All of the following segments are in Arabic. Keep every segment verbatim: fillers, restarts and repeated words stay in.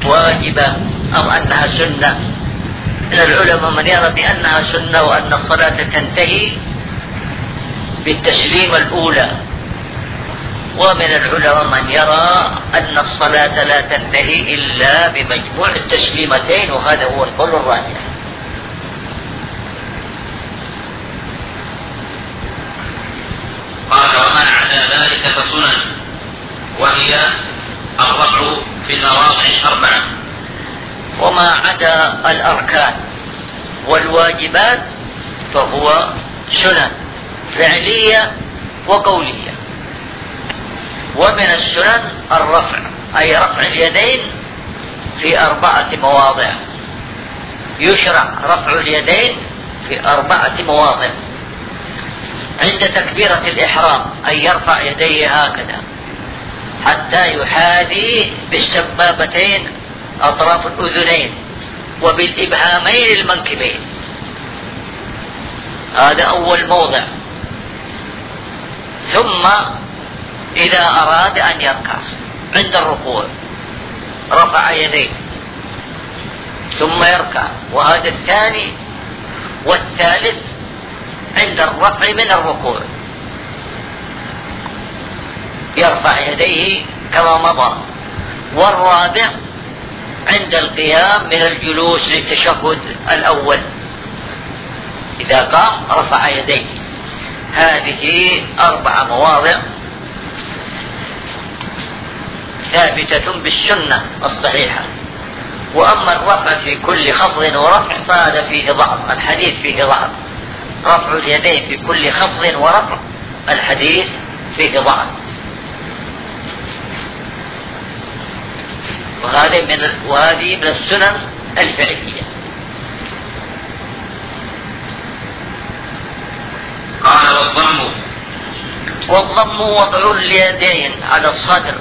واجبة أم أنها سنة. من العلماء من يرى بأنها سنة وأن الصلاة تنتهي بالتسليمة الأولى، ومن العلماء من يرى أن الصلاة لا تنتهي إلا بمجموع التسليمتين، وهذا هو القول الراجح. قال: وما عدا ذلك فسنن، وهي الرفع في المواضع الأربعة. وما عدا الأركان والواجبات فهو سنن فعلية وقولية. ومن السنن الرفع، أي رفع اليدين في أربعة مواضع. يشرع رفع اليدين في أربعة مواضع: عند تكبيرة الإحرام أي يرفع يديه هكذا حتى يحاذي بالسبابتين أطراف الأذنين وبالإبهامين المنكبين، هذا أول موضع. ثم إذا أراد أن يركع عند الركوع رفع يديه ثم يركع، وهذا الثاني. والثالث عند الرفع من الركوع يرفع يديه كما مضى. والرابع عند القيام من الجلوس للتشهد الأول، إذا قام رفع يديه. هذه أربع مواضع ثابتة بالسنة الصحيحة. وأما الرفع في كل خفض ورفع فهذا فيه ضعف، الحديث فيه ضعف. رفع اليدين في كل خفض ورفع الحديث فيه ضعف، وهذه من وهذه من السنن الفعلية. قال: والضم والضم وضع اليدين على الصدر،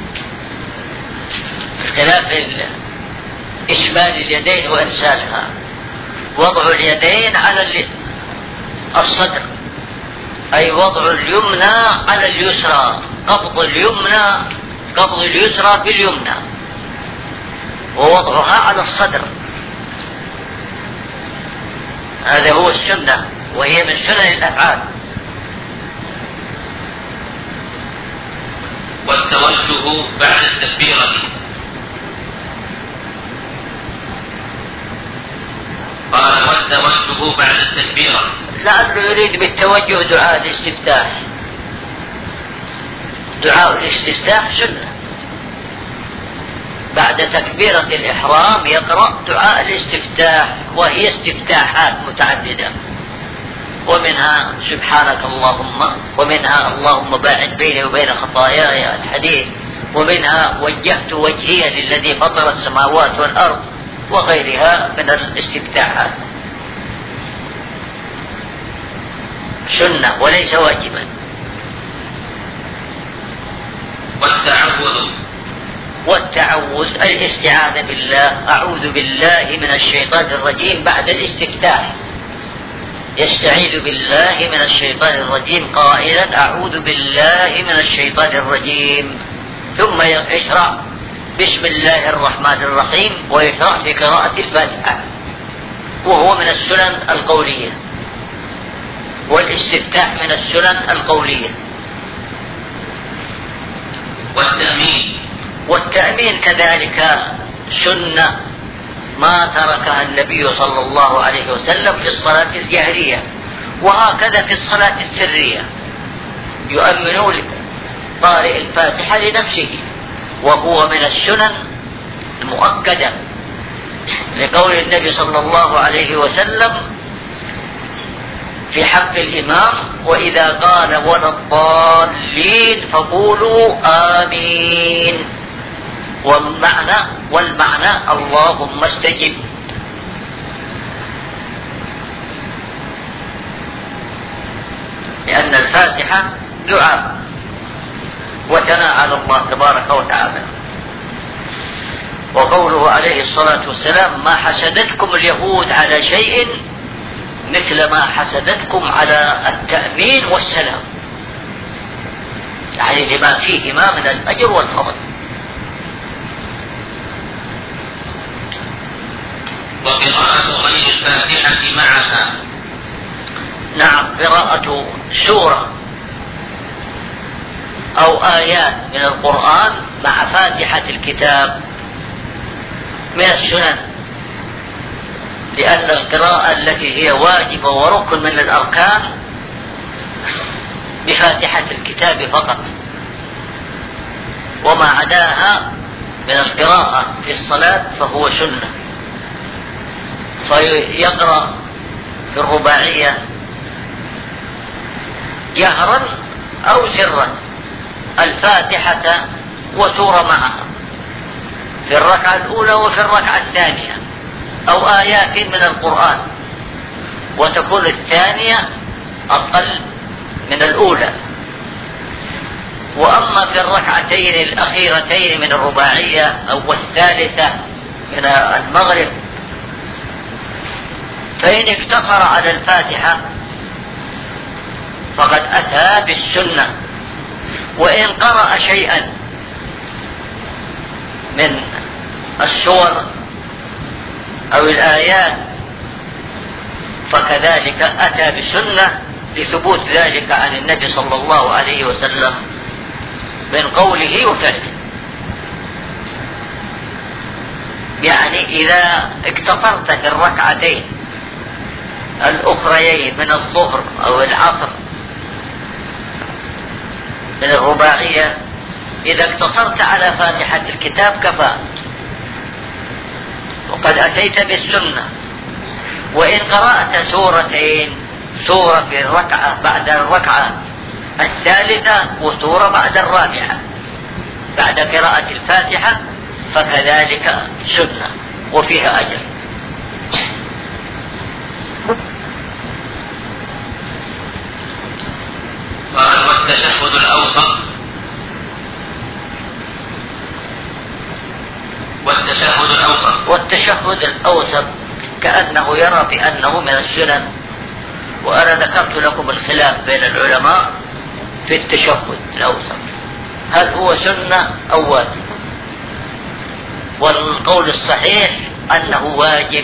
خلاف إشمال اليدين وإرسالها. وضع اليدين على الصدر أي وضع اليمنى على اليسرى، قبض اليمنى قبض اليسرى باليمنى ووضعها على الصدر، هذا هو السنة، وهي من سنن الأفعال. والتوجه بعد التكبيرة. قال: والتوجه بعد التكبيرة، لأنه يريد بالتوجه دعاء الاستفتاح. دعاء الاستفتاح سنة، بعد تكبيرة الإحرام يقرأ دعاء الاستفتاح، وهي استفتاحات متعددة، ومنها سبحانك اللهم، ومنها اللهم باعد بيني وبين خطاياي الحديث، ومنها وجهت وجهي للذي فطر السماوات والأرض، وغيرها من الاستفتاحات. سنة وليس واجبا. والتعوذ والتعوذ الاستعاذة بالله، أعوذ بالله من الشيطان الرجيم بعد الاستفتاح، يستعيذ بالله من الشيطان الرجيم قائلا أعوذ بالله من الشيطان الرجيم، ثم يشرع بسم الله الرحمن الرحيم ويشرع في قراءة الفاتحة، وهو من السنن القولية. والاستفتاح من السنن القولية. والتأمين والتأمين كذلك سنة ما تركها النبي صلى الله عليه وسلم في الصلاة الجهرية، وهكذا في الصلاة السرية يؤمنون قارئ الفاتحة لنفسه، وهو من السنن المؤكدة لقول النبي صلى الله عليه وسلم في حق الإمام وإذا قال ولا الضالين فقولوا آمين، والمعنى والمعنى اللهم استجب. لأن الفاتحة دعاء وثناء على الله تبارك وتعالى. وقوله عليه الصلاة والسلام ما حسدتكم اليهود على شيء مثل ما حسدتكم على التأمين والسلام، يعني لما فيهما من الأجر والفضل. وقراءة غير الفاتحة معها. نعم، قراءة سورة أو آيات من القرآن مع فاتحة الكتاب من السنن، لأن القراءة التي هي واجبة وركن من الأركان بفاتحة الكتاب فقط، وما عداها من القراءة في الصلاة فهو سنة. فيقرأ في الرباعية جهرا أو سرا الفاتحة وسورة معها في الركعة الأولى وفي الركعة الثانية، أو آيات من القرآن، وتكون الثانية أقل من الأولى. وأما في الركعتين الأخيرتين من الرباعية أو الثالثة من المغرب فإن اقتصر على الفاتحة فقد أتى بالسنة، وإن قرأ شيئا من السور أو الآيات فكذلك أتى بسنة لثبوت ذلك عن النبي صلى الله عليه وسلم من قوله وفعله. يعني إذا اقتصرت في الركعتين الأخريين من الظهر أو العصر من الرباعية، إذا اقتصرت على فاتحة الكتاب كفى، وقد أتيت بالسنة. وإن قرأت سورتين، سورة في الركعة بعد الركعة الثالثة وسورة بعد الرابعة بعد قراءة الفاتحة فكذلك سنة وفيها أجر. قال والتشهد الأوسط والتشهد الأوسط والتشهد الأوسط كأنه يرى بأنه من السنن، وأنا ذكرت لكم الخلاف بين العلماء في التشهد الأوسط، هل هو سنة أو واجب؟ والقول الصحيح أنه واجب،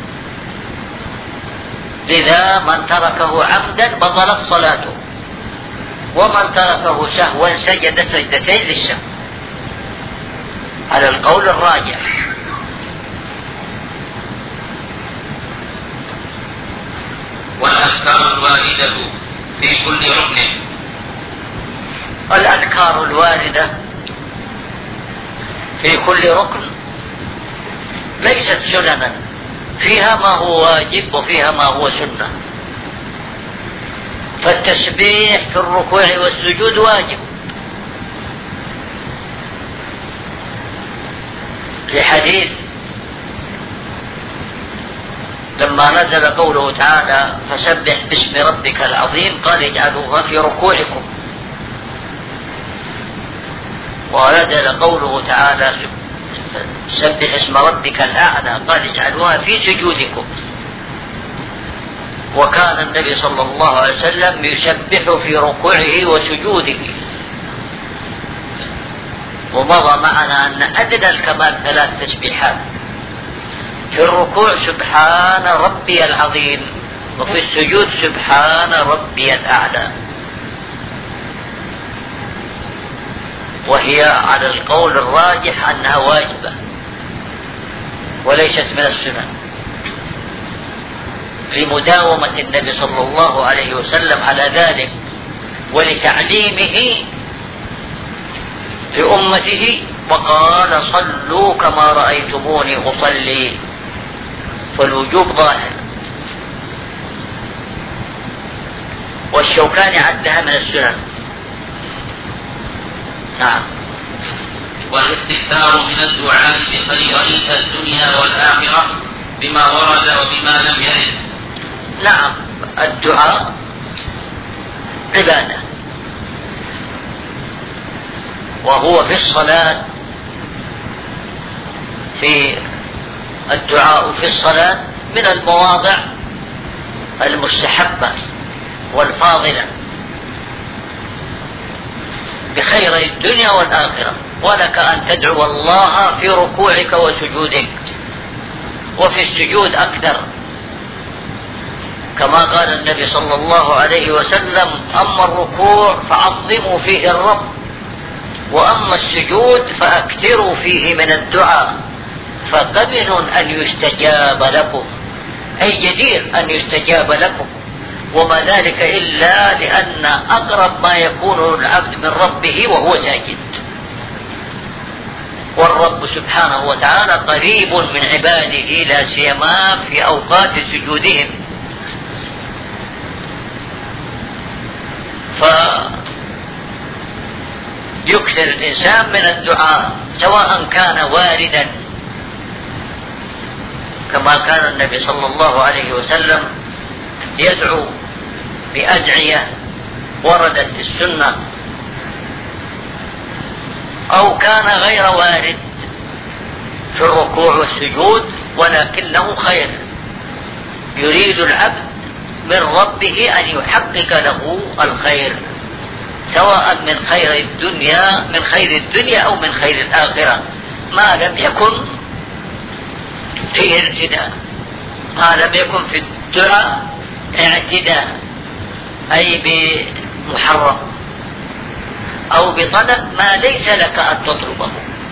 لذا من تركه عمدا بطلت صلاته، ومن تركه سهوا سجد سجدتين للسهو على القول الراجح. والأذكار الواردة في كل ركن الأذكار الواردة في كل ركن ليست سننا، فيها ما هو واجب وفيها ما هو سنة. فالتسبيح في الركوع والسجود واجب لحديث لما نزل قوله تعالى فسبح باسم ربك العظيم قال اجعلوها في ركوعكم، ونزل قوله تعالى سبح اسم ربك الأعلى قال اجعلوها في سجودكم. وكان النبي صلى الله عليه وسلم يسبح في ركوعه وسجوده. ومضى معنا أن أدنى الكمال ثلاث تسبيحات، في الركوع سبحان ربي العظيم، وفي السجود سبحان ربي الأعلى، وهي على القول الراجح أنها واجبة وليست من السنن، لمداومة النبي صلى الله عليه وسلم على ذلك ولتعليمه في أمته، وقال صلوا كما رأيتموني أصلي، فالوجوب ظاهر. والشوكاني عدها من السنن. نعم. والاستكثار من الدعاء بخيري الدنيا والآخرة بما ورد وبما لم يرد. نعم، الدعاء عبادة، وهو في الصلاة، في الدعاء في الصلاة من المواضع المستحبة والفاضلة بخير الدنيا والآخرة. ولك أن تدعو الله في ركوعك وسجودك وفي السجود أكثر، كما قال النبي صلى الله عليه وسلم: أما الركوع فعظموا فيه الرب، وأما السجود فأكثروا فيه من الدعاء، فقمن أن يستجاب لكم، أي جدير أن يستجاب لكم، وما ذلك إلا لأن أقرب ما يكون العبد من ربه وهو ساجد، والرب سبحانه وتعالى قريب من عباده لا سيما في أوقات سجودهم. فيكثر الإنسان من الدعاء سواء كان واردا، كما كان النبي صلى الله عليه وسلم يدعو بأدعية وردت في السنة، أو كان غير وارد في الركوع والسجود ولكنه خير يريد العبد من ربه أن يحقق له الخير، سواء من خير الدنيا من خير الدنيا أو من خير الآخرة، ما لم يكن فيه ارتداء، ما لم يكن في الدعاء اعتداء، أي بمحرم أو بطلب ما ليس لك أن تطلبه،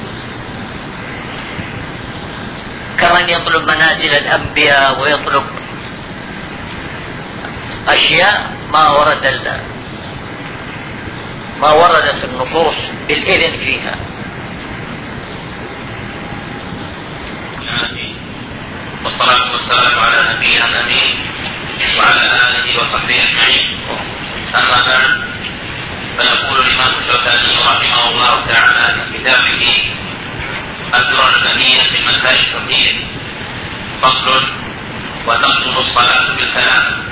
كمن يطلب منازل الأنبياء ويطلب أشياء ما ورد ما ورد في النصوص بالإذن فيها. والصلاة والسلام على نبينا الأمين وعلى آله وصحبه أجمعين. أما بعد، فيقول الإمام الشوكاني رحمه الله تعالى في كتابه الدرر البنية في مسائل الفقهية: فصل: وتبطل الصلاة بالكلام.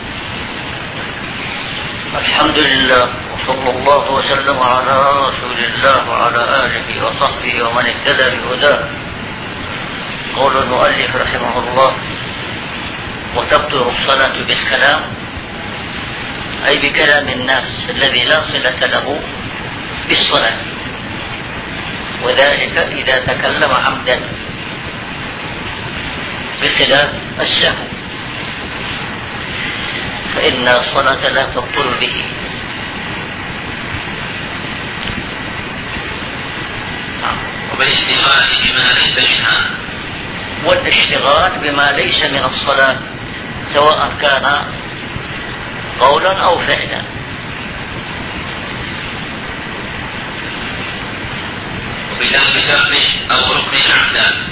الحمد لله، وصلى الله وسلم على رسول الله وعلى آله وصحبه ومن اهتدى بهداه. قول المؤلف رحمه الله: وتبطل الصلاة بالكلام، أي بكلام الناس الذي لا صلة له بالصلاة، وذلك إذا تكلم عمدا بخلاف السهو، فإن الصلاة لا تبطل به. وبالاشتغال بما ليس منها، والاشتغال بما ليس من الصلاة سواء كان قولا أو فعلا. وبترك شرط أو ركن عمدا،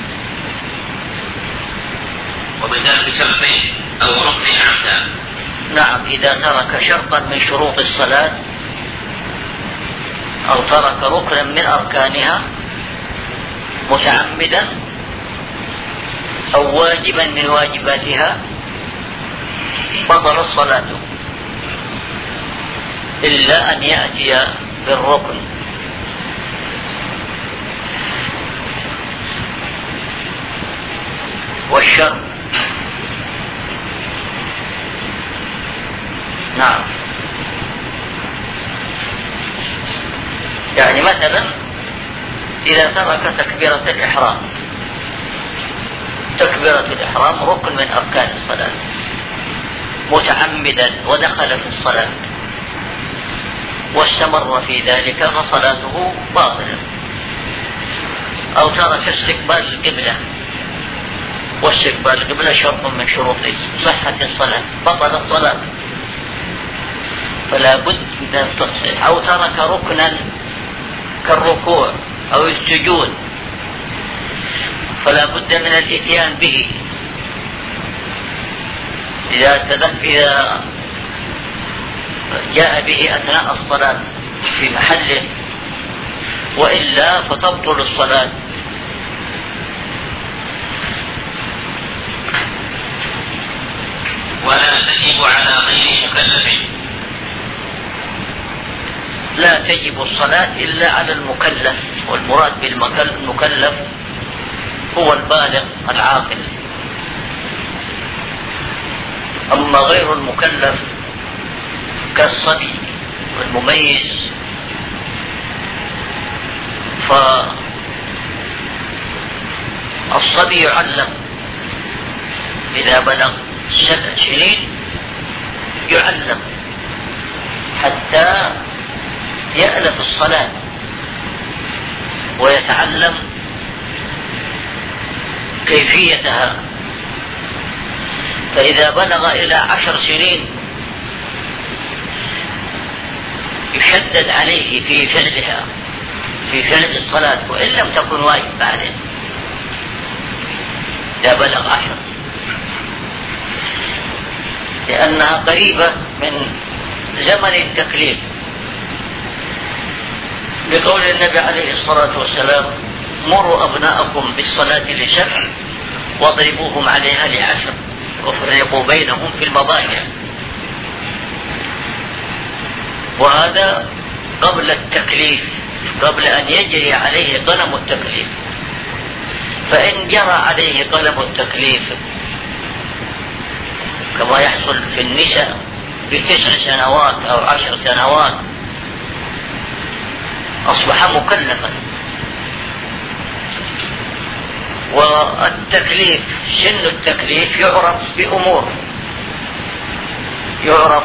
وبترك شرط أو ركن عمدا. نعم، إذا ترك شرطا من شروط الصلاة أو ترك ركنا من أركانها متعمدا أو واجبا من واجباتها بطل الصلاة، إلا أن يأتي بالركن. والشرط نعم، يعني مثلا إذا ترك تكبيرة الإحرام، تكبيرة الإحرام ركن من أركان الصلاة متعمدا ودخل في الصلاة واستمر في ذلك فصلاته باطلة. أو ترك استقبال القبلة، واستقبال القبلة شرط من شروط صحة الصلاة، بطل الصلاة، فلا بد من التصحيح. أو ترك ركنا كالركوع أو السجود فلا بد من الاتيان به إذا إذا جاء به أثناء الصلاة في محله، وإلا فتبطل الصلاة. ولا تجب على غير مكلف، لا تجب الصلاة إلا على المكلف، والمراد بالمكلف هو البالغ العاقل. أما غير المكلف كالصبي والمميز فالصبي يعلم إذا بلغ سبع سنين يعلم حتى يألف الصلاة ويتعلم كيفيتها. فإذا بلغ إلى عشر سنين يشدد عليه في فعلها، في فعل الصلاة، وإن لم تكن واجب بعدين إذا بلغ عشر، لأنها قريبة من زمن التكليف، بقول النبي عليه الصلاة والسلام: مروا أبناءكم بالصلاة لسبع واضربوهم عليها لعشر وفرقوا بينهم في المضاجع. وهذا قبل التكليف، قبل أن يجري عليه قلم التكليف. فإن جرى عليه قلم التكليف كما يحصل في النساء بتسع سنوات أو عشر سنوات أصبح مكلفا. والتكليف، سن التكليف يعرف بأمور، يعرف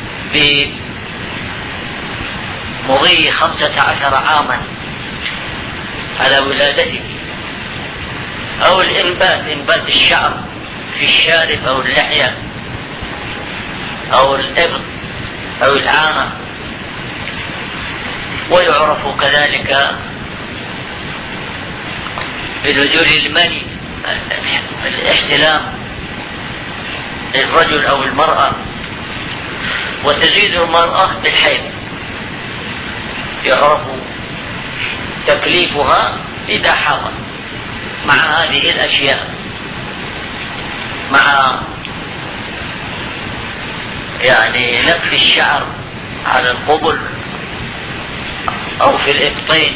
بمضي خمسة عشر عاما على ولادته، أو الإنبات، إنبات الشعر في الشارب أو اللحية أو الإبط أو العانة. ويعرف كذلك بنزول المني، الاحتلام للرجل أو المرأة. وتزيد المرأة بالحيض، يعرف تكليفها إذا حاضت مع هذه الأشياء، مع يعني نتف الشعر على القبل أو في الإبطين،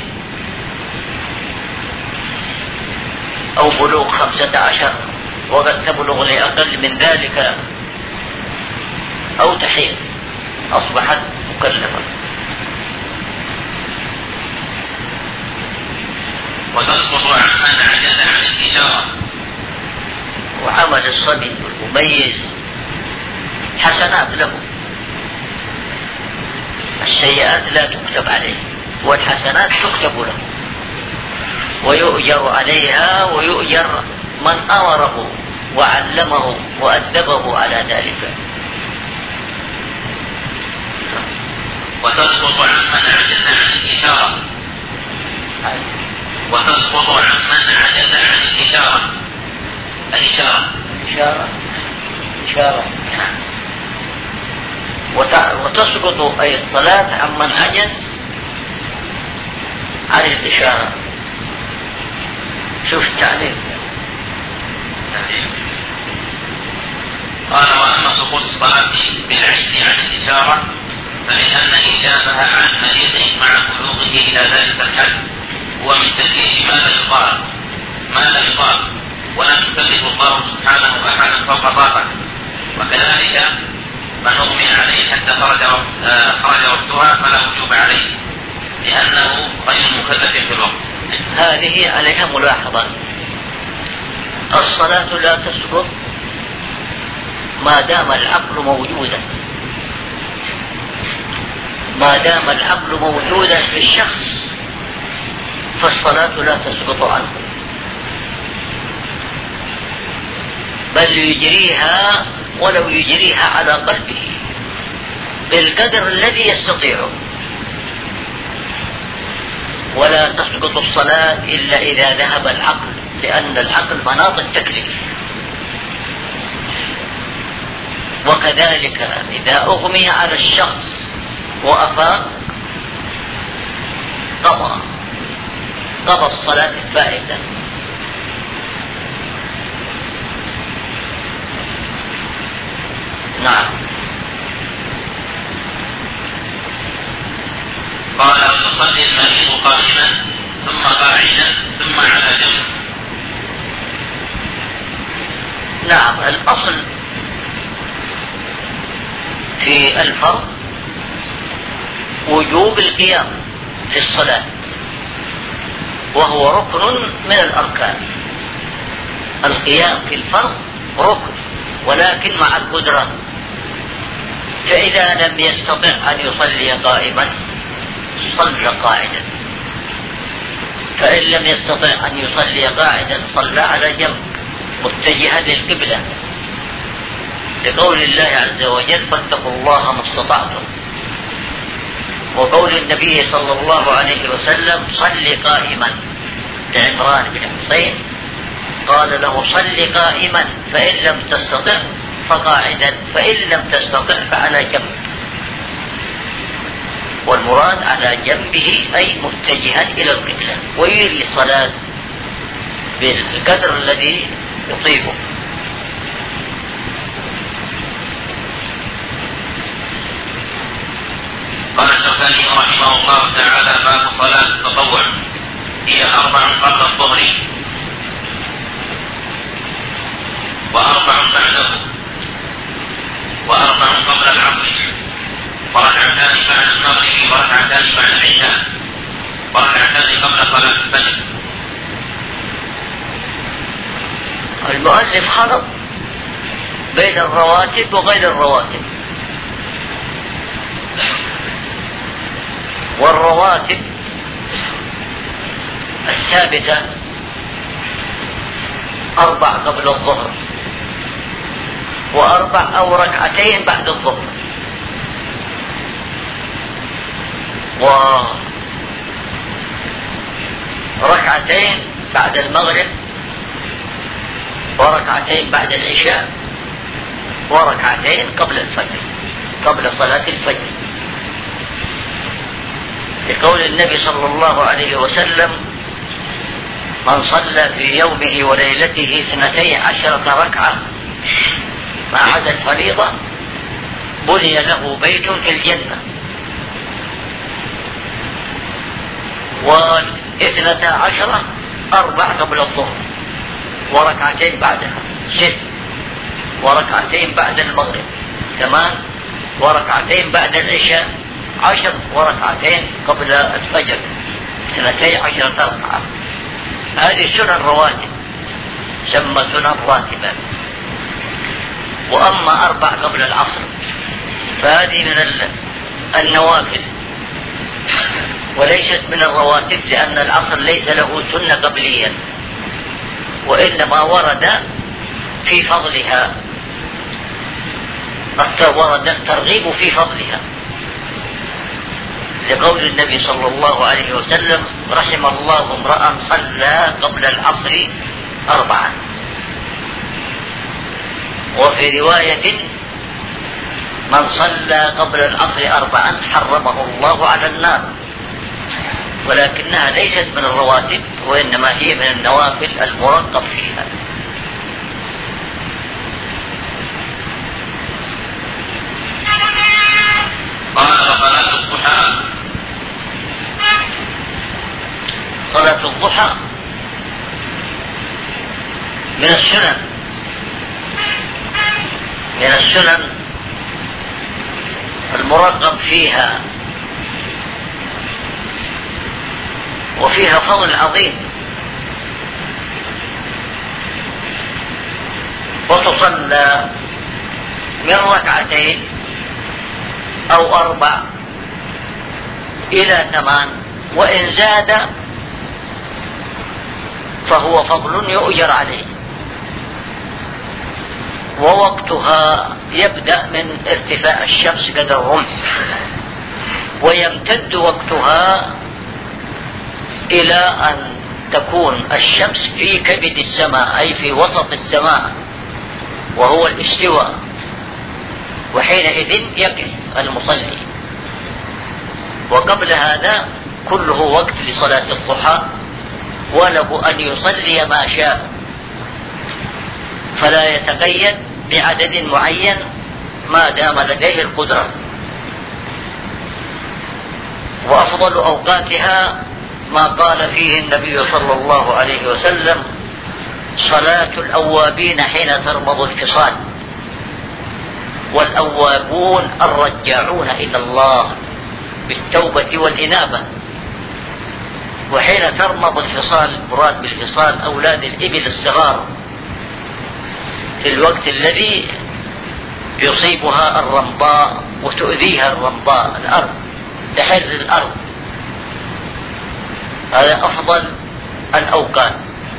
أو بلوغ خمسة عشر وقد تبلغ لأقل من ذلك، أو تحيض، أصبحت مكلفة. وتسقط عن من عجز عن الإشارة. وعمل الصبي المميز حسنات له، السيئات لا تكتب عليه والحسنات تكتب له، ويؤجر عليها، ويؤجر من أمره وعلمه وأدبه على ذلك. وتسقط عن من عجز عن الإشارة. وتسقط عن من عجز عن الإشارة. الإشارة إشارة إشارة وتسقط أي الصلاة عن من عجز عن الإشارة. شوف التعليم. قال: وأما سقوط الصلاة بالعجز عن الإشارة فلأن إيجابها عن مريض مع بلوغه إلى ذلك الحد هو من تكليف ما لا يطاق ما لا يطاق ولا يكلف الله سبحانه أحدا فوق طاقته. وكذلك من أغمي عليه حتى خرج خرج وقتها فلا وجوب عليه لأنه غير مكلف في الوقت. هذه عليها ملاحظة: الصلاة لا تسقط ما دام العقل موجودا، ما دام العقل موجودا في الشخص فالصلاة لا تسقط عنه، بل يجريها ولو يجريها على قلبه بالقدر الذي يستطيعه. ولا تسقط الصلاة إلا إذا ذهب العقل، لأن العقل مناط التكليف. وكذلك إذا أغمي على الشخص وأفاق قضى قضى الصلاة الفائتة. نعم. قال: ويصلي المريض قائما ثم قاعدا ثم على جنب. نعم، الأصل في الفرض وجوب القيام في الصلاة، وهو ركن من الأركان. القيام في الفرض ركن ولكن مع القدرة. فإذا لم يستطع أن يصلي قائما صلى قاعدا، فإن لم يستطع أن يصلي قاعدا صلى على جنب متجها للقبلة، لقول الله عز وجل فاتقوا الله ما استطعتم، وقول النبي صلى الله عليه وسلم صل قائما لعمران بن حسين، قال له صل قائما فإن لم تستطع فقاعدا، فإن لم تستطع فعلى جنب، والمراد على جنبه أي متجها إلى القبلة، ويري الصلاة بالقدر الذي يطيبه. قال الشوكاني رحمه الله تعالى باب صلاة التطوع هي أربع قبل الظهر وأربع بعده وأربع قبل العصر وركعتان بعد المغرب وركعتان بعد العشاء وركعتان قبل صلاة الفجر. المؤلف خلط بين الرواتب وغير الرواتب، والرواتب الثابتة أربع قبل الظهر وأربع أو ركعتين بعد الظهر وركعتين بعد المغرب وركعتين بعد العشاء وركعتين قبل الفجر قبل صلاة الفجر، لقول النبي صلى الله عليه وسلم من صلى في يومه وليلته اثنتي عشرة ركعة ما عدا الفريضة بني له بيت في الجنة، والاثنتا عشرة أربع قبل الظهر وركعتين بعدها ست، وركعتين بعد المغرب ثمان، وركعتين بعد العشاء عشر، وركعتين قبل الفجر اثنتي عشرة ركعة. هذه سنن رواتب سمى سنن راتبة. وأما أربع قبل العصر فهذه من النوافل وليست من الرواتب، لأن العصر ليس له سنة قبلية، وإنما ورد في فضلها ورد الترغيب في فضلها، لقول النبي صلى الله عليه وسلم رحم الله امرأ صلى قبل العصر أربعا. وفي رواية من صلى قبل العصر أربعا حرمه الله على النار، ولكنها ليست من الرواتب وإنما هي من النوافل المرغب فيها. قال صلاة الضحى صلاة الضحى من السنن من السنن المرغب فيها، وفيها فضل عظيم، وتصلى من ركعتين أو أربع إلى ثمان، وإن زاد فهو فضل يؤجر عليه. ووقتها يبدأ من ارتفاع الشمس قدر الرمح، ويمتد وقتها إلى أن تكون الشمس في كبد السماء أي في وسط السماء وهو الاستواء، وحينئذ يقف المصلي. وقبل هذا كله وقت لصلاة الضحى، وله أن يصلي ما شاء، فلا يتقيد بعدد معين ما دام لديه القدرة. وأفضل أوقاتها ما قال فيه النبي صلى الله عليه وسلم صلاة الأوابين حين ترمض الفصال، والأوابون الرجاعون إلى الله بالتوبة والإنابة. وحين ترمض الفصال، مراد بالفصال أولاد الإبل الصغار، في الوقت الذي يصيبها الرمضاء وتؤذيها الرمضاء الأرض، تحر الأرض، هذا أفضل الأوقات،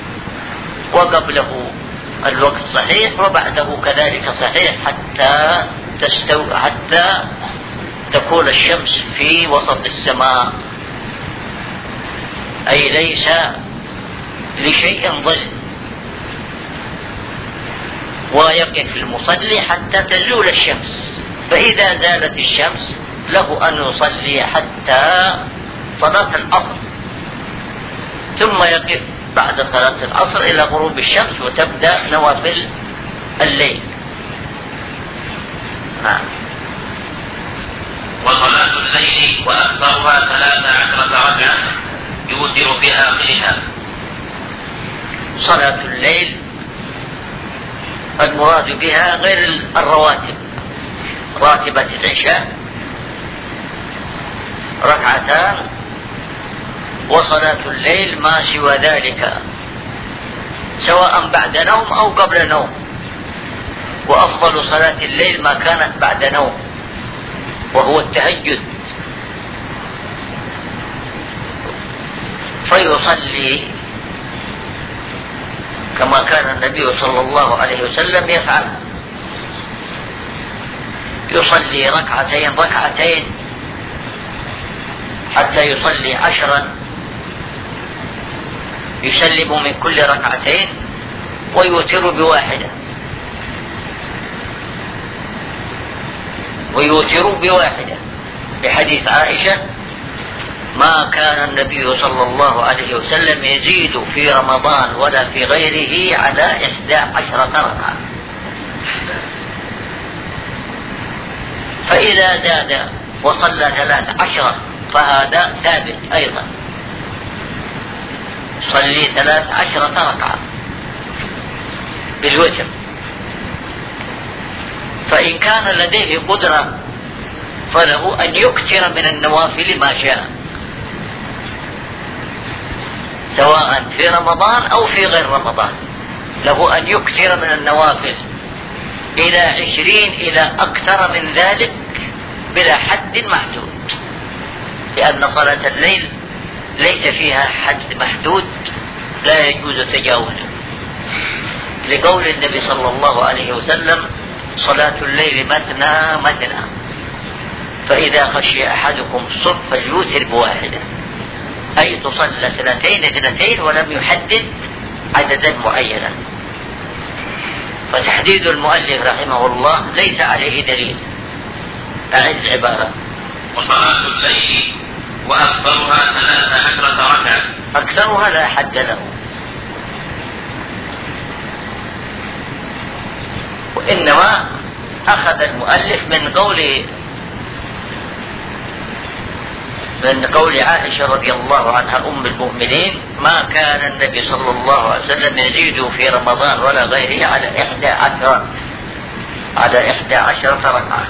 وقبله الوقت صحيح وبعده كذلك صحيح حتى تستو حتى تكون الشمس في وسط السماء، أي ليس لشيء ظل، ويقف المصلي حتى تزول الشمس، فإذا زالت الشمس له أن يصلي حتى صلاة العصر، ثم يقف بعد صلاة العصر إلى غروب الشمس وتبدأ نوافل الليل. نعم. وصلاة الليل وأكثرها ثلاث عشرة ركعة يوتر بآخرها. صلاة الليل المراد بها غير الرواتب، راتبة العشاء ركعتان، وصلاة الليل ما سوى ذلك سواء بعد نوم أو قبل نوم، وأفضل صلاة الليل ما كانت بعد نوم وهو التهجد، فيصلي كما كان النبي صلى الله عليه وسلم يفعل، يصلي ركعتين ركعتين حتى يصلي عشرا، يسلم من كل ركعتين ويوتر بواحدة ويوتر بواحدة بحديث عائشة: ما كان النبي صلى الله عليه وسلم يزيد في رمضان ولا في غيره على إحدى عشرة ركعة، فإذا زاد وصلى ثلاث عشرة فهذا ثابت أيضا، صلي ثلاث عشرة ركعة بالوتر. فإن كان لديه قدرة فله أن يكثر من النوافل ما شاء، سواء في رمضان أو في غير رمضان، له أن يكثر من النوافل إلى عشرين إلى أكثر من ذلك بلا حد محدود، لأن صلاة الليل ليس فيها حد محدود لا يجوز تجاوزه، لقول النبي صلى الله عليه وسلم: صلاة الليل مثنى مثنى، فإذا خشي أحدكم الصبح فليوتر بواحدة، أي تصلى اثنتين اثنتين ولم يحدد عددا معينا. فتحديد المؤلف رحمه الله ليس عليه دليل. أعد العبارة: وصلاة الليل وأكثرها ثلاث عشرة ركعة. أكثرها لا حد له، وإنما أخذ المؤلف من قول من قول عائشة رضي الله عنها أم المؤمنين: ما كان النبي صلى الله عليه وسلم يزيد في رمضان ولا غيره على إحدى عشرة على إحدى عشرة ركعة.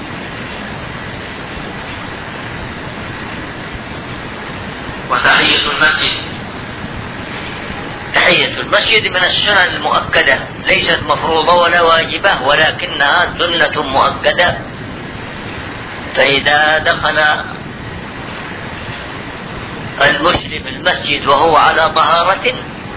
وتحية المسجد. تحية المسجد من السنن المؤكدة، ليست مفروضة ولا واجبة، ولكنها سنة مؤكدة. فإذا دخل المسلم المسجد وهو على طهارة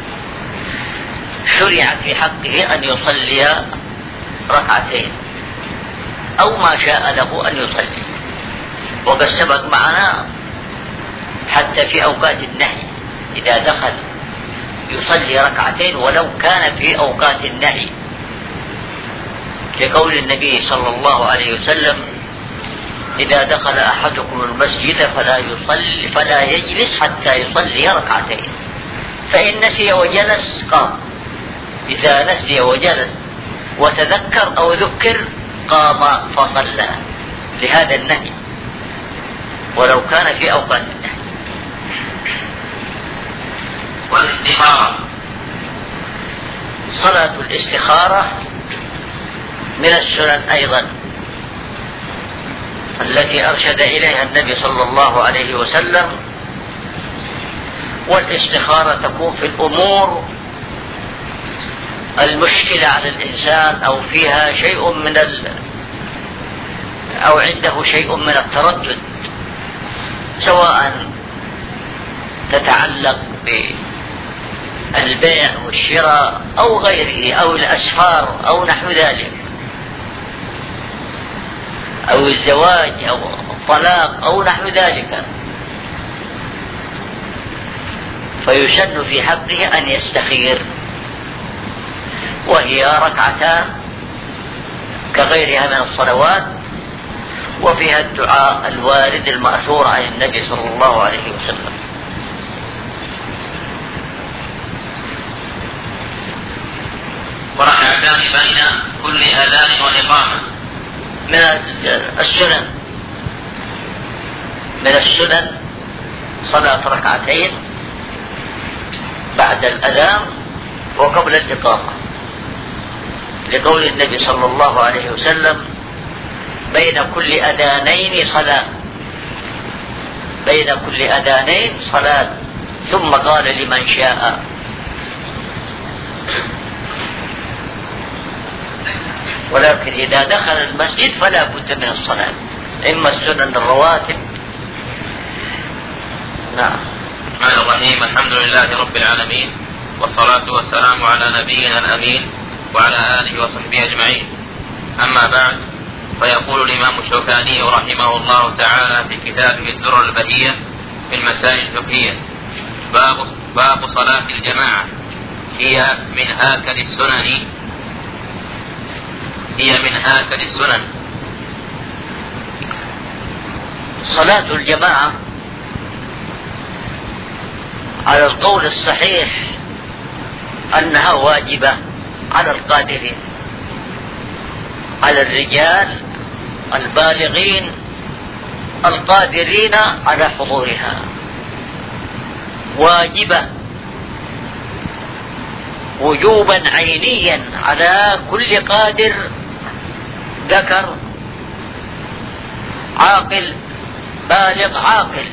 شرع في حقه أن يصلي ركعتين أو ما شاء له أن يصلي، وقد سبق معنا حتى في أوقات النهي إذا دخل يصلي ركعتين ولو كان في أوقات النهي، لقول النبي صلى الله عليه وسلم: إذا دخل أحدكم المسجد فلا يصلي فلا يجلس حتى يصلي ركعتين، فإن نسي وجلس قام، إذا نسي وجلس وتذكر أو ذكر قام فصلى، لهذا النهي ولو كان في أوقات النهي. والاستخارة. صلاة الاستخارة من السنن أيضا التي أرشد إليها النبي صلى الله عليه وسلم، والاستخارة تكون في الأمور المشكلة على الإنسان أو فيها شيء من ال أو عنده شيء من التردد، سواء تتعلق بالبيع والشراء أو غيره أو الأسفار أو نحو ذلك، أو الزواج أو الطلاق أو نحو ذلك، فيسن في حقه أن يستخير، وهي ركعتان كغيرها من الصلوات، وفيها الدعاء الوارد المأثور عن النبي صلى الله عليه وسلم. وركعتان بين كل أذان وإقامة. من السنن من السنن صلاة ركعتين بعد الأذان وقبل الإقامة، لقول النبي صلى الله عليه وسلم: بين كل أذانين صلاة بين كل أذانين صلاة ثم قال: لمن شاء. ولكن إذا دخل المسجد فلا بد من الصلاة، إما السنن الرواتب. نعم. الرحمن الرحيم. الحمد لله رب العالمين، والصلاة والسلام على نبينا الأمين وعلى آله وصحبه أجمعين. أما بعد، فيقول الإمام الشوكاني رحمه الله تعالى في كتابه الدرر البهية في المسائل الفقهية: باب باب صلاة الجماعة، هي من آكل السنن هي من آكل السنن صلاة الجماعة على القول الصحيح أنها واجبة على القادرين، على الرجال البالغين القادرين على حضورها، واجبة وجوبا عينيا على كل قادر ذكر عاقل بالغ عاقل،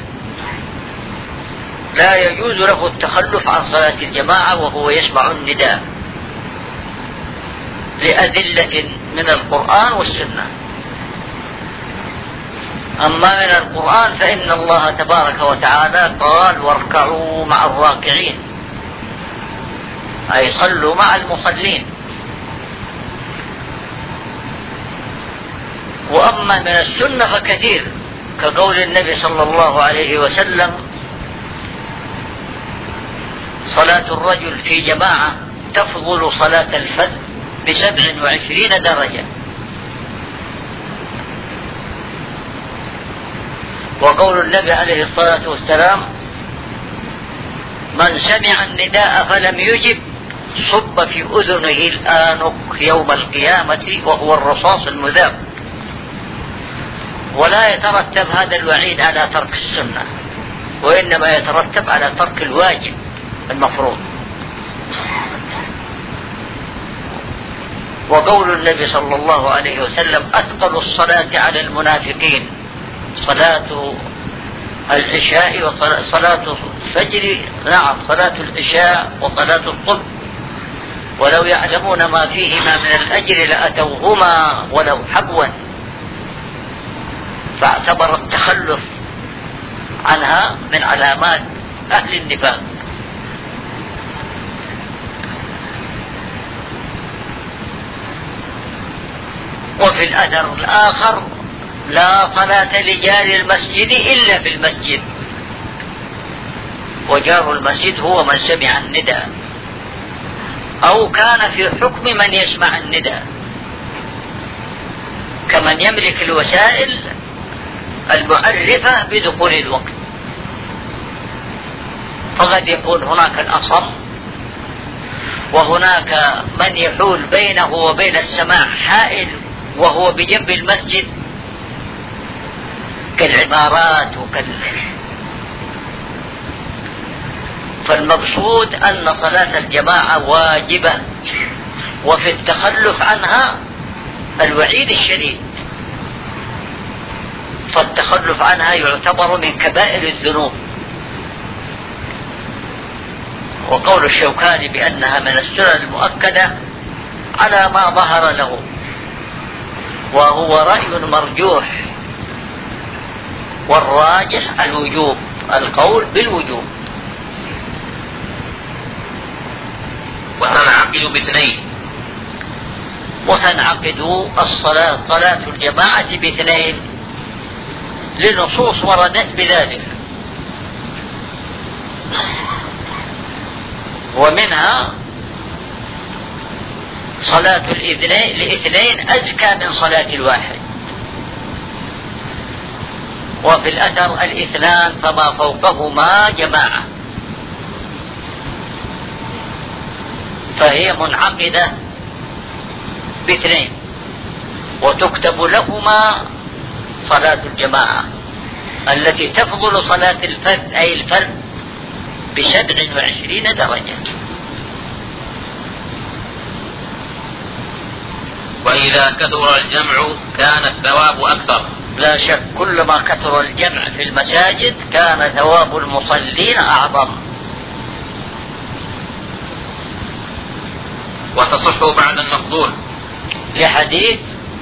لا يجوز له التخلف عن صلاة الجماعة وهو يسمع النداء لأدلة من القرآن والسنة. أما من القرآن فإن الله تبارك وتعالى قال: واركعوا مع الراكعين، أي صلوا مع المصلين. وأما من السنة فكثير، كقول النبي صلى الله عليه وسلم: صلاة الرجل في جماعة تفضل صلاة الفذ بسبع وعشرين درجة. وقول النبي عليه الصلاة والسلام: من سمع النداء فلم يجب صب في أذنه الآنق يوم القيامة وهو الرصاص المذاب. ولا يترتب هذا الوعيد على ترك السنة، وإنما يترتب على ترك الواجب المفروض. وقول النبي صلى الله عليه وسلم: أثقل الصلاة على المنافقين صلاة العشاء وصلاة الفجر. نعم، صلاة العشاء وصلاة الصبح، ولو يعلمون ما فيهما من الأجر لأتوهما ولو حبوا. فاعتبر التخلف عنها من علامات أهل النفاق. وفي الأثر الآخر: لا صلاة لجار المسجد إلا في المسجد. وجار المسجد هو من سمع النداء أو كان في حكم من يسمع النداء، كمن يملك الوسائل المعرفة بدخول الوقت. فقد يكون هناك الأصم، وهناك من يحول بينه وبين السماع حائل وهو بجنب المسجد كالعمارات وكال. فالمقصود أن صلاة الجماعة واجبة، وفي التخلف عنها الوعيد الشديد، فالتخلف عنها يعتبر من كبائر الذنوب. وقول الشوكاني بأنها من السنن المؤكدة على ما ظهر له، وهو رأي مرجوح، والراجح الوجوب، القول بالوجوب. وتنعقد باثنين، وتنعقد الصلاة صلاة الجماعة باثنين لنصوص وردت بذلك، ومنها صلاة الاثنين أزكى من صلاة الواحد، وفي الأثر الاثنان فما فوقهما جماعة، فهي منعقدة باثنين وتكتب لهما صلاة الجماعة التي تفضل صلاة الفرد أي الفرد بسبع وعشرين درجة. وإذا كثر الجمع كان الثواب أكثر. لا شك، كلما كثر الجمع في المساجد كان ثواب المصلين أعظم. وتصح بعد المفضول، لحديث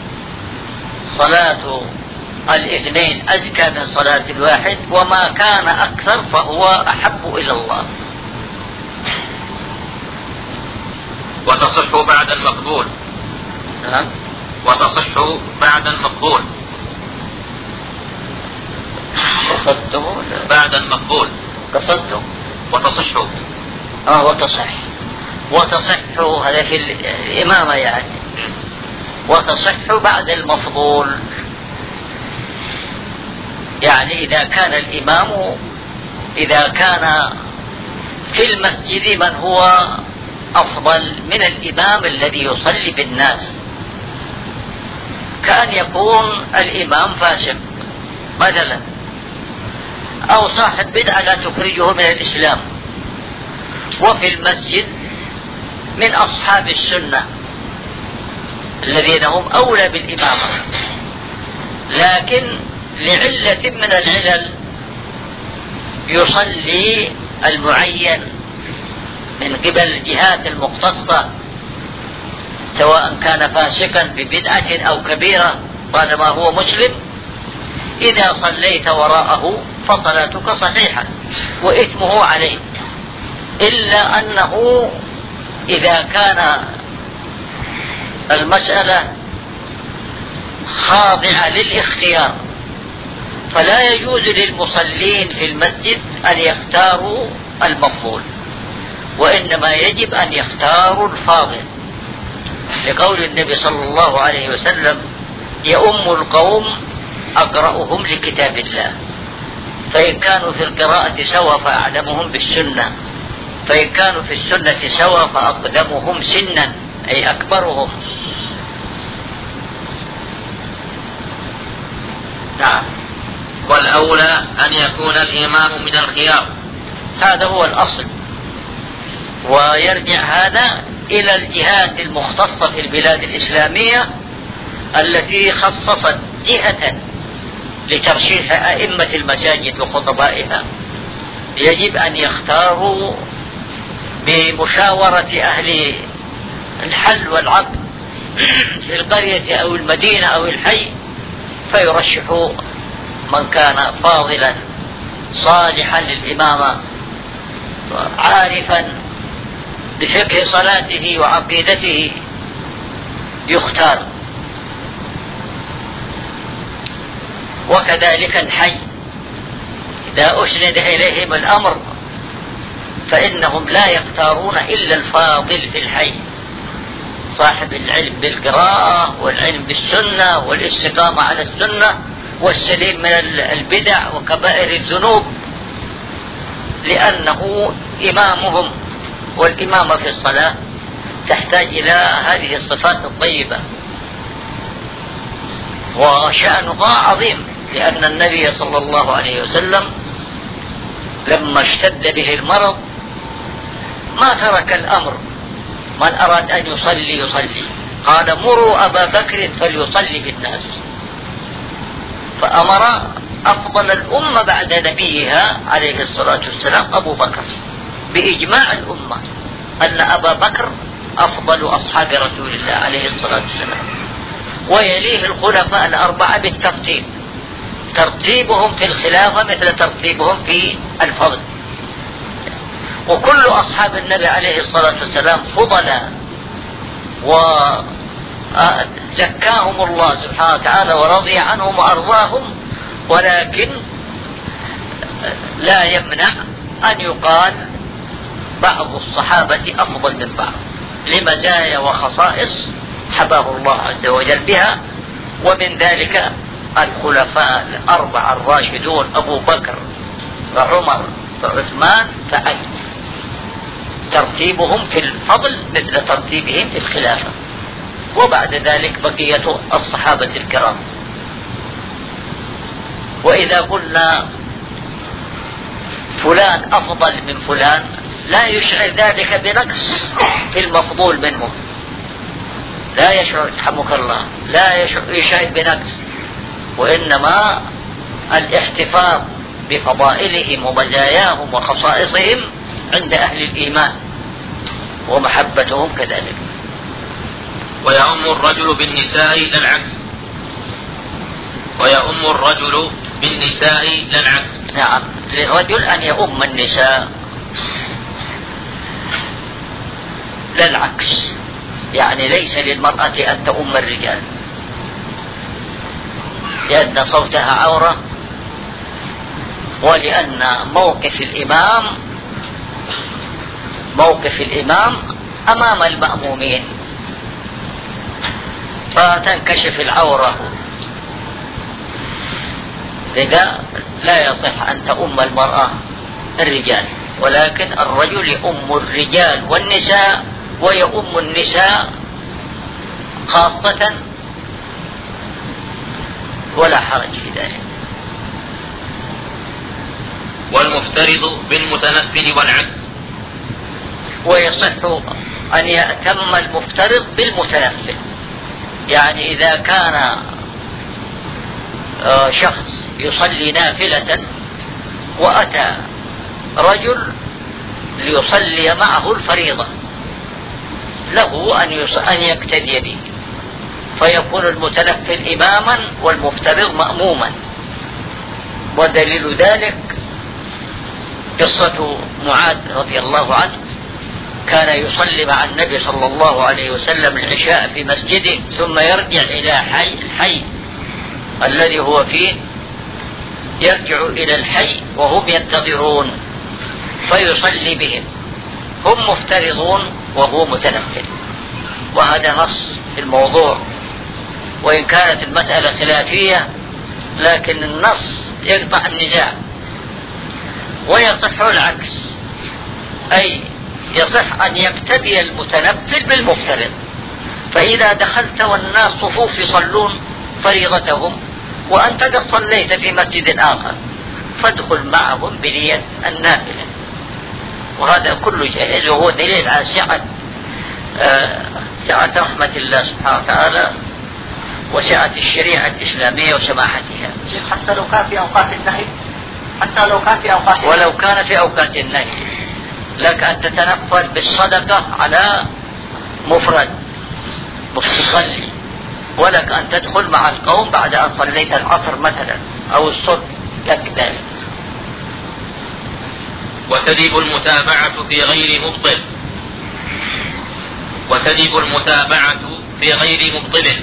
صلاة الاثنين أزكى من صلاة الواحد، وما كان أكثر فهو أحب إلى الله. وتصح بعد المفضول. نعم. وتصح بعد المفضول. قصدتم بعد المفضول. قصدتم. وتصح. اه وتصح. وتصح هذا في الإمامة يعني. وتصح بعد المفضول، يعني إذا كان الإمام إذا كان في المسجد من هو أفضل من الإمام الذي يصلي بالناس، كأن يكون الإمام فاسق مثلا، أو صاحب بدعة لا تخرجه من الإسلام، وفي المسجد من أصحاب السنة الذين هم أولى بالإمامة، لكن لعلة من العلل يصلي المعين من قبل الجهات المختصة، سواء كان فاسقا ببدعة أو كبيرة طالما هو مسلم، إذا صليت وراءه فصلاتك صحيحة وإثمه عليك، إلا أنه إذا كان المسألة خاضعة للاختيار فلا يجوز للمصلين في المسجد أن يختاروا المفضول، وإنما يجب أن يختاروا الفاضل، لقول النبي صلى الله عليه وسلم: يؤم القوم أقرأهم لكتاب الله، فإن كانوا في القراءة سوى فأعلمهم بالسنة، فإن كانوا في السنة سوى فأقدمهم سنا أي أكبرهم. نعم. والأولى أن يكون الإمام من الخيار، هذا هو الأصل، ويرجع هذا إلى الجهات المختصة في البلاد الإسلامية التي خصصت جهة لترشيح أئمة المساجد وخطبائها، يجب أن يختاروا بمشاورة أهل الحل والعقد في القرية أو المدينة أو الحي، فيرشحوا من كان فاضلا صالحا للإمامة عارفا بفقه صلاته وعقيدته يختار. وكذلك الحي إذا أسند إليهم الأمر فإنهم لا يختارون إلا الفاضل في الحي، صاحب العلم بالقراءة والعلم بالسنة والاستقامة على السنة والسليم من البدع وكبائر الذنوب، لأنه إمامهم، والإمامة في الصلاة تحتاج إلى هذه الصفات الطيبة، وشأنها عظيم، لأن النبي صلى الله عليه وسلم لما اشتد به المرض ما ترك الأمر، من أراد أن يصلي يصلي، قال: مروا أبا بكر فليصلي بالناس، فأمر أفضل الأمة بعد نبيها عليه الصلاة والسلام أبو بكر، بإجماع الأمة أن أبا بكر أفضل أصحاب رسول الله عليه الصلاة والسلام، ويليه الخلفاء الأربعة بالترتيب، ترتيبهم في الخلافة مثل ترتيبهم في الفضل. وكل أصحاب النبي عليه الصلاة والسلام فضلاء وزكاهم الله سبحانه وتعالى ورضي عنهم وأرضاهم، ولكن لا يمنع أن يقال بعض الصحابة أفضل من بعض لمزايا وخصائص حباه الله عز وجل بها، ومن ذلك الخلفاء الأربعة الراشدون أبو بكر وعمر وعثمان فعلي، ترتيبهم في الفضل مثل ترتيبهم في الخلافة، وبعد ذلك بقية الصحابة الكرام. وإذا قلنا فلان أفضل من فلان لا يشعر ذلك بنقص في المفضول منه، لا يشعر رحمك الله لا يشعر بنقص، وإنما الاحتفاظ بفضائلهم ومزاياهم وخصائصهم عند أهل الإيمان ومحبتهم كذلك. ويؤم الرجل بالنساء لا العكس، ويؤم الرجل بالنساء لا العكس. نعم، للرجل أن يؤم النساء لا العكس، يعني ليس للمرأة أن تؤم الرجال، لأن صوتها عورة، ولأن موقف الإمام موقف الإمام أمام المأمومين، فتنكشف العورة، لذا لا يصح أن تؤم المرأة الرجال، ولكن الرجل يؤم الرجال والنساء، ويؤم النساء خاصة ولا حرج في ذلك. والمفترض بالمتنفل والعكس، ويصح أن يأتم المفترض بالمتنفل، يعني إذا كان شخص يصلي نافلة وأتى رجل ليصلي معه الفريضة له أن يقتدي به، فيكون المتنفل إماما والمفترض مأموما. ودليل ذلك قصة معاذ رضي الله عنه، كان يصلي مع النبي صلى الله عليه وسلم العشاء في مسجده، ثم يرجع إلى حي الحي الذي هو فيه، يرجع إلى الحي وهم ينتظرون فيصلي بهم، هم مفترضون وهو متنفل. وهذا نص في الموضوع، وإن كانت المسألة خلافية لكن النص يقطع النزاع. ويصح العكس، أي يصح أن يقتدي المتنفل بالمفترض، فإذا دخلت والناس صفوف يصلون فريضتهم وأنت قد صليت في مسجد آخر فادخل معهم بنية النافلة، وهذا كله جائز، وهو دليل على سعة آه سعة رحمة الله سبحانه وتعالى وسعة الشريعة الإسلامية وسماحتها. حتى لو كان في أوقات النهي، حتى لو كان في أوقات النهي. ولو كان في أوقات النهي لك أن تتنفل بالصدقة على مفرد مصلي، ولك أن تدخل مع القوم بعد أن صليت العصر مثلا أو الصبح لك ذلك. وتجب المتابعة في غير مبطل، وتجب المتابعة في غير مبطل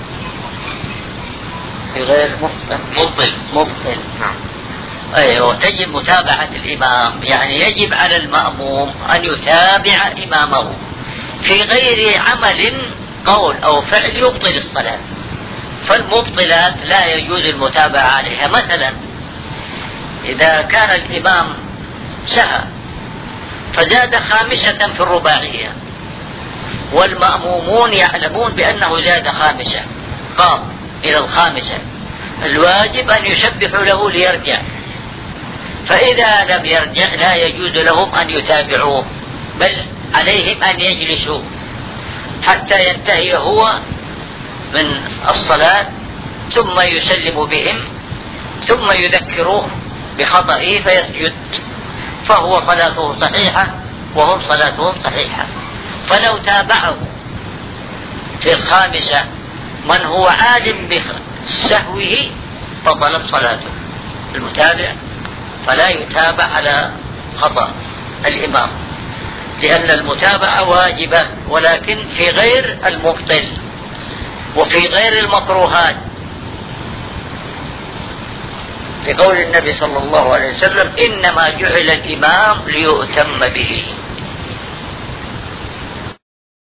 في غير مبطل مبطل مبطل نعم. أيوة، تجب متابعة الإمام، يعني يجب على المأموم أن يتابع إمامه في غير عمل قول أو فعل يبطل الصلاة. فالمبطلات لا يجوز المتابعة عليها، مثلا إذا كان الإمام سهى فزاد خامسة في الرباعية والمأمومون يعلمون بأنه زاد خامسة، قام إلى الخامسة، الواجب أن يسبحوا له ليرجع، فإذا لم يرجع لا يجوز لهم أن يتابعوه، بل عليهم أن يجلسوا حتى ينتهي هو من الصلاة ثم يسلم بهم ثم يذكروه بخطئه فيسجد، فهو صلاته صحيحة وهم صلاتهم صحيحة. فلو تابعه في الخامسة من هو عالم بسهوه بطلت صلاته. المتابع فلا يتابع على خطأ الإمام، لأن المتابعة واجبة، ولكن في غير المبطل وفي غير المكروهات، لقول النبي صلى الله عليه وسلم: إنما جعل الإمام ليؤتم به.